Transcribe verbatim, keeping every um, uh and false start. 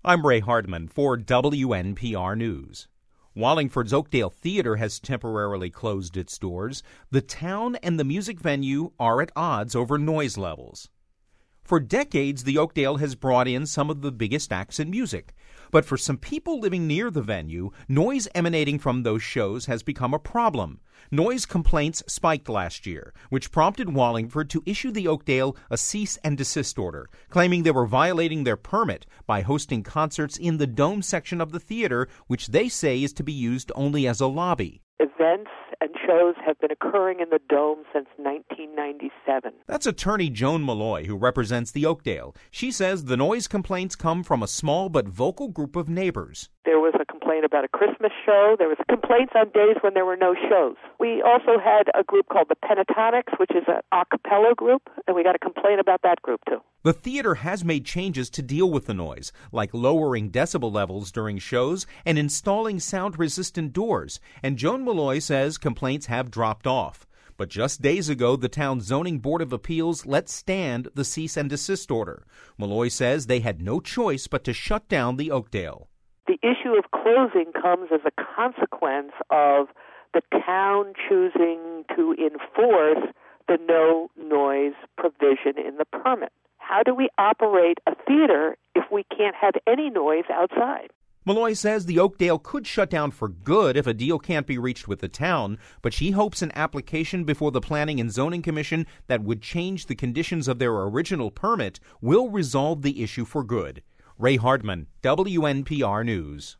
I'm Ray Hardman for W N P R News. Wallingford's Oakdale Theater has temporarily closed its doors. The town and the music venue are at odds over noise levels. For decades, the Oakdale has brought in some of the biggest acts in music. But for some people living near the venue, noise emanating from those shows has become a problem. Noise complaints spiked last year, which prompted Wallingford to issue the Oakdale a cease and desist order, claiming they were violating their permit by hosting concerts in the dome section of the theater, which they say is to be used only as a lobby. Events and shows have been occurring in the dome since nineteen ninety-seven. That's attorney Joan Malloy, who represents the Oakdale. She says the noise complaints come from a small but vocal group of neighbors. There was a complaint about a Christmas show. There was complaints on days when there were no shows. We also had a group called the Pentatonics, which is an a cappella group, and we got a complaint about that group too. The theater has made changes to deal with the noise, like lowering decibel levels during shows and installing sound-resistant doors, and Joan Malloy says complaints have dropped off. But just days ago, the town's Zoning Board of Appeals let stand the cease and desist order. Malloy says they had no choice but to shut down the Oakdale. The issue of closing comes as a consequence of the town choosing to enforce the no noise provision in the permit. How do we operate a theater if we can't have any noise outside? Malloy says the Oakdale could shut down for good if a deal can't be reached with the town, but she hopes an application before the Planning and Zoning Commission that would change the conditions of their original permit will resolve the issue for good. Ray Hardman, W N P R News.